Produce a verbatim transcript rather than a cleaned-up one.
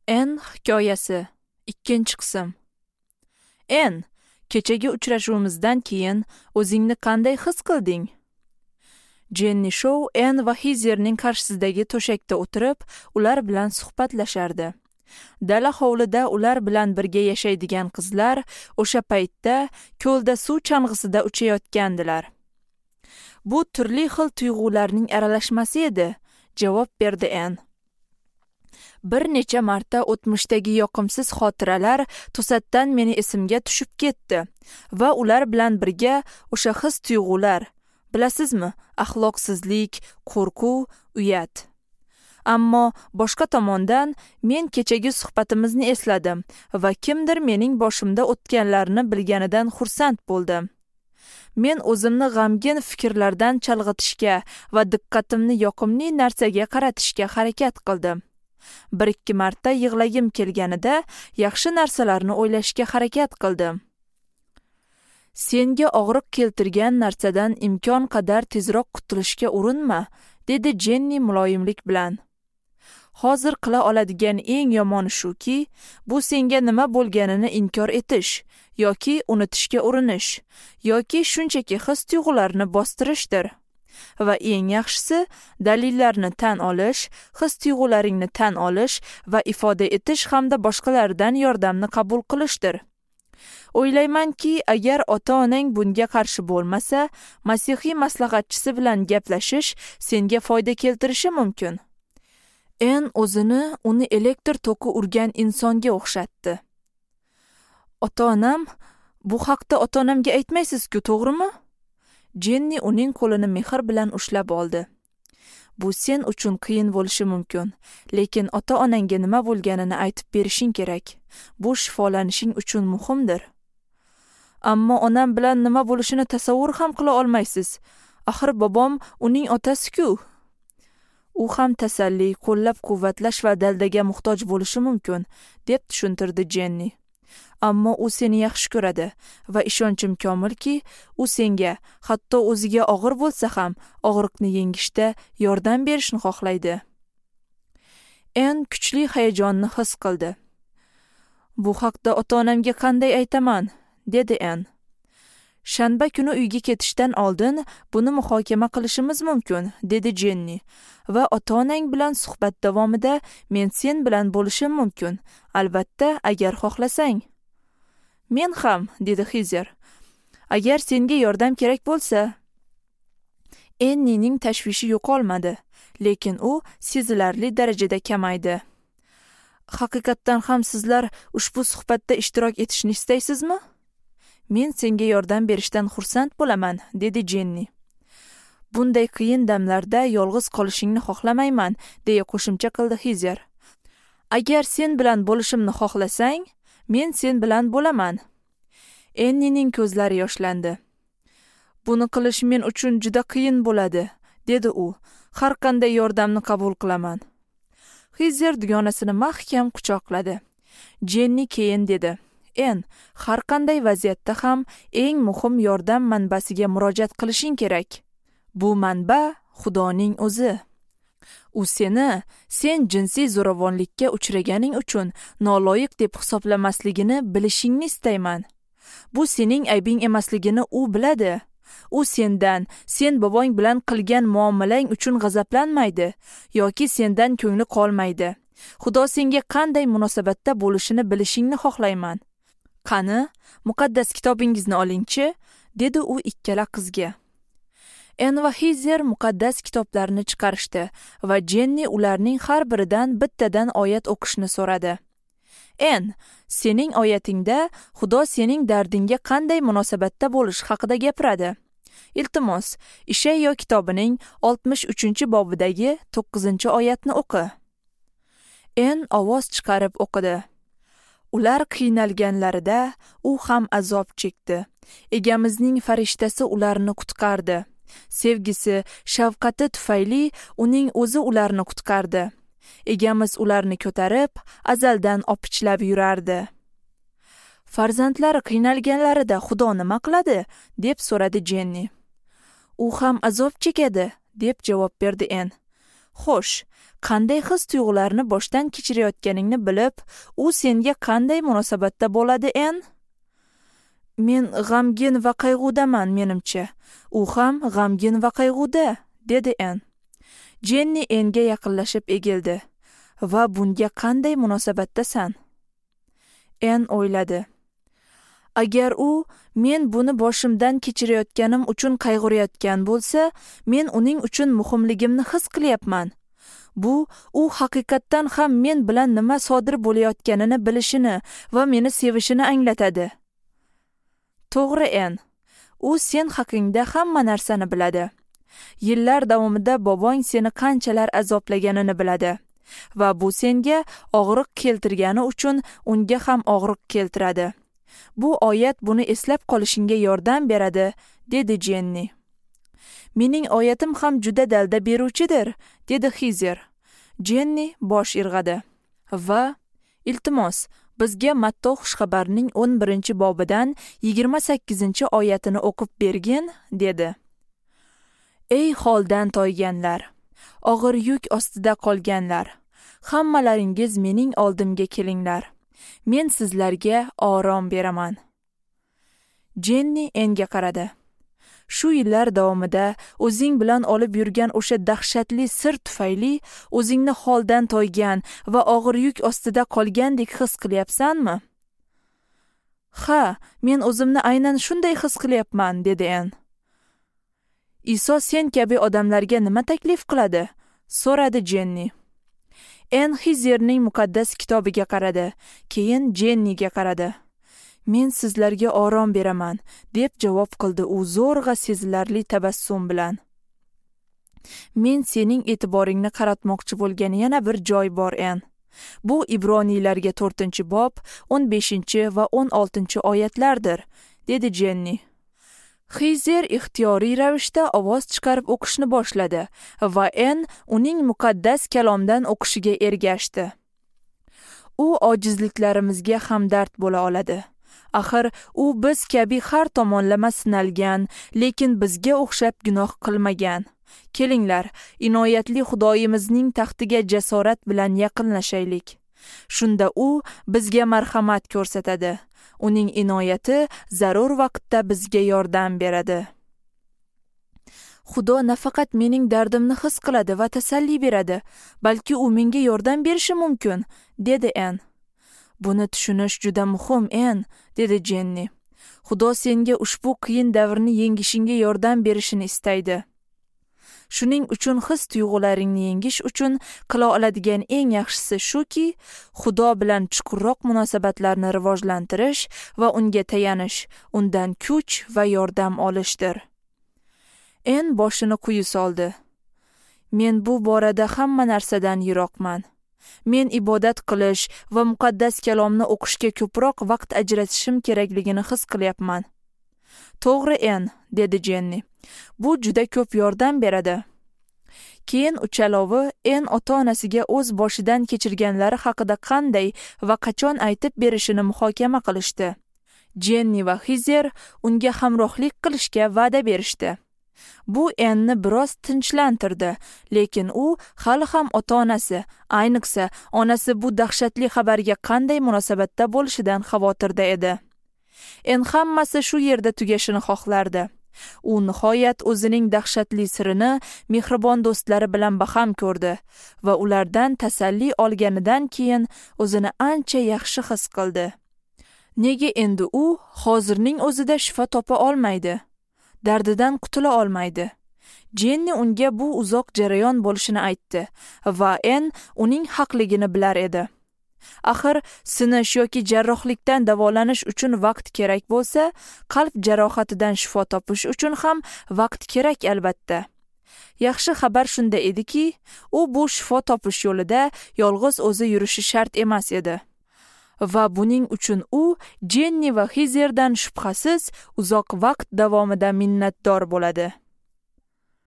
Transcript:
En hikoyasi ikkinchi qism. En, kechagi uchrashuvimizdan keyin o'zingni qanday his qilding? Jenni Shou En va Hizerning qarshisidagi to'shakda o'tirib, ular bilan suhbatlashardi. Dala hovlida ular bilan birga yashaydigan qizlar o'sha paytda ko'lda suv chang'isida uchayotgandilar. Bu turli xil tuyg'ularning aralashmasi edi, javob berdi En. Bir necha marta o'tmishdagi yoqimsiz xotiralar to'satdan meni esimga tushib ketdi va ular bilan birga o'sha his tuyg'ular, bilasizmi, axloqsizlik, qo'rquv, uyat. Ammo boshqa tomondan men kechagi suhbatimizni esladim va kimdir mening boshimda o'tganlarni bilganidan xursand bo'ldim. Men o'zimni g'amgin fikrlardan chalg'itishga va diqqatimni yoqimli narsaga qaratishga harakat qildim. Bir ikki marta yig'lagim kelganida yaxshi narsalarni o'ylashga harakat qildim. Senga og'riq keltirgan narsadan imkon qadar tezroq qutulishga urinma, dedi Jenni muloyimlik bilan. Hozir qila oladigan eng yomoni shuki, bu senga nima bo'lganini inkor etish yoki unutishga urinish yoki shunchaki his tuyg'ularni bostirishdir. Va eng yaxshisi, dalillarni tan olish, his tuyg'ularingni tan olish va ifoda etish hamda boshqalardan yordamni qabul qilishdir. O'ylaymanki, agar ota-onang bunga qarshi bo'lmasa, masihiy maslahatchisi bilan gaplashish senga foyda keltirishi mumkin. En o'zini uni elektr toki urgan insonga o'xshatdi. Ota-onam, bu haqda ota-onamga aytmaysiz-ku, to'g'rimi? Jenni uning qo'lini mehr bilan ushlab oldi. Bu sen uchun qiyin bo'lishi mumkin, lekin ota-onangga nima bo'lganini aytib berishing kerak. Bu shifolanishing uchun muhimdir. Ammo onam bilan nima bo'lishini tasavvur ham qila olmaysiz. Axir bobom uning otasi-ku. U ham tasalli, qo'llab-quvvatlash va daldaga muhtoj bo'lishi mumkin, deb tushuntirdi Jenni. Ammo u seni yaxshi ko'radi va ishonchim komilki, u senga, hatto o'ziga og'ir bo'lsa ham, og'riqni yengishda yordam berishni xohlaydi. En kuchli hayajonni his qildi. Bu haqda ota-onamga qanday aytaman, dedi En. Shanba kuni uyga ketishdan oldin buni muhokama qilishimiz mumkin, dedi Jenni. Va ota-onang bilan suhbat davomida men sen bilan bo'lishim mumkin, albatta, agar xohlasang. Men ham, dedi Hizer. Agar senga yordam kerak bo'lsa. Ennining tashvishi yo'qolmadi, lekin u sezilarli darajada kamaydi. Haqiqatdan ham sizlar ushbu suhbatda ishtirok etishni istaysizmi? Men senga yordam berishdan xursand bo'laman, dedi Jenni. Bunday qiyin damlarda yolg'iz qolishingni xohlamayman, deya qo'shimcha qildi Hizer. Agar sen bilan bo'lishimni xohlasang, men sen bilan bo'laman. Ennining ko'zlari yoshlandi. Buni qilish men uchun juda qiyin bo'ladi, dedi u. Har qanday yordamni qabul qilaman. Hizer dugonasini mahkam quchoqladi. Jenni keyin dedi. En, har qanday vaziyatda ham eng muhim yordam manbasiga murojaat qilishing kerak. Bu manba Xudoning o'zi. U seni, sen jinsiy zo'ravonlikka uchraganing uchun noloyiq deb hisoblamasligini bilishingni istayman. Bu sening aybing emasligini u biladi. U sendan, sen bobong bilan qilgan muomalang uchun g'azablanmaydi yoki sendan ko'ngli qolmaydi. Xudo senga qanday munosabatda bo'lishini bilishingni xohlayman. Qani, muqaddas kitobingizni olingchi, dedi u ikkala qizga. En va Hizer muqaddas kitoblarni chiqarishdi va Jenni ularning har biridan bittadan oyat o'qishni so'radi. En, sening oyatingda Xudo sening dardingga qanday munosabatda bo'lish haqida gapiradi. Iltimos, Ishayyo kitobining oltmish uchinchi bobidagi to'qqizinchi oyatni o'qi. En ovoz chiqarib o'qidi. Ular qiynalganlarida u ham azob chekdi. Egamizning farishtasi ularni qutqardi. Sevgisi, shafqati tufayli uning o'zi ularni qutqardi. Egamiz ularni ko'tarib, azaldan opichlab yurardi. Farzandlari qiynalganlarida Xudo nima qiladi, deb so'radi Jenni. U ham azob chekadi, deb javob berdi En. Xo'sh, qanday his-tuyg'ularni boshdan kechirayotganingni bilib, u senga qanday munosabatda bo'ladi, En? Men g'amgin va qayg'udaman, menimcha. U ham g'amgin va qayg'uda, dedi En. Jenni Enga yaqinlashib egildi. Va bunga qanday munosabatdasan? En o'yladi. Agar u men buni boshimdan kechirayotganim uchun qayg'urayotgan bo'lsa, men uning uchun muhimligimni his qilyapman. Bu u haqiqatdan ham men bilan nima sodir bo'layotganini bilishini va meni sevishini anglatadi. To'g'ri, En. U sen haqingda hamma narsani biladi. Yillar davomida bobong seni qanchalar azoblaganini biladi va bu senga og'riq keltirgani uchun unga ham og'riq keltiradi. Bu oyat buni eslab qolishingga yordam beradi, dedi Jenni. Mening oyatim ham juda dalda beruvchidir, dedi Xizer. Jenni bosh irg'adi va iltimos, bizga Matto xushxabarning o'n birinchi bobidan yigirma sakkizinchi oyatini o'qib bergin, dedi. Ey holdan toyganlar, og'ir yuk ostida qolganlar, hammalaringiz mening oldimga kelinglar. Men sizlarga orom beraman. Jenni Enga qaradi. Shu yillar davomida o'zing bilan olib yurgan o'sha dahshatli sir tufayli o'zingni holdan toygan va og'ir yuk ostida qolgandek his qilyapsanmi? Ha, men o'zimni aynan shunday his qilyapman, dedi En. Iso sen kabi odamlarga nima taklif qiladi? So'radi Jenni. En Xizerning muqaddas kitobiga qaradi, keyin Jenniga qaradi. Men sizlarga orom beraman, deb javob qildi u zo'rg'a sezilarli tabassum bilan. Men sening e'tiboringni qaratmoqchi bo'lgan yana bir joy bor, En. Bu Ibroniylarga to'rtinchi bob, o'n beshinchi va o'n oltinchi oyatlardir, dedi Jenni. Xizer ixtiyoriy ravishda ovoz chiqarib o'qishni boshladi va En uning muqaddas kalomdan o'qishiga ergashdi. U ojizliklarimizga hamdard bo'la oladi. Axir u biz kabi har tomonlama sinalgan, lekin bizga o'xshab gunoh qilmagan. Kelinglar, inoyatli Xudoyimizning taxtiga jasorat bilan yaqinlashaylik. Shunda u bizga marhamat ko'rsatadi. Uning inoyati zarur vaqtda bizga yordam beradi. Xudo nafaqat mening dardimni his qiladi va tasalli beradi, balki u menga yordam berishi mumkin, dedi En. Buni tushunish juda muhim, En, dedi Jenni. Xudo senga ushbu qiyin davrni yengishingga yordam berishini istaydi. Shuning uchun his-tuyg'ularingni yengish uchun qila oladigan eng yaxshisi shuki, Xudo bilan chuqurroq munosabatlarni rivojlantirish va unga tayanish, undan kuch va yordam olishdir. En boshini quyi soldi. Men bu borada hamma narsadan yiroqman. Men ibodat qilish va muqaddas kalomni o'qishga ko'proq vaqt ajratishim kerakligini his qilyapman. To'g'ri, En, dedi Jenni. Bu juda ko'p yordam beradi. Keyin uchalovi En ota-onasiga o'z boshidan kechirganlari haqida qanday va qachon aytib berishini muhokama qilishdi. Jenni va Xizer unga hamrohlik qilishga va'da berishdi. Bu Enni biroz tinchlantirdi, lekin u hali ham ota-onasi, ayniqsa onasi bu dahshatli xabarga qanday munosabatda bo'lishidan xavotirda edi. En hammasi shu yerda tugashini xohlardi. U nihoyat o'zining dahshatli sirini mehribon do'stlari bilan baham ko'rdi va ulardan tasalli olganidan keyin o'zini ancha yaxshi his qildi. Nega endi u hozirning o'zida shifo topa olmaydi? Dardidan qutula olmaydi. Jenni unga bu uzoq jarayon bo'lishini aytdi va En uning haqligini bilar edi. Axir sinish yoki jarrohlikdan davolanish uchun vaqt kerak bo'lsa, qalb jarohatidan shifo topish uchun ham vaqt kerak albatta. Yaxshi xabar shunda ediki, u bu shifo topish yo'lida yolg'iz o'zi yurishi shart emas edi. Va buning uchun u Jenni va Xizerdan shubhasiz uzoq vaqt davomida minnatdor bo'ladi.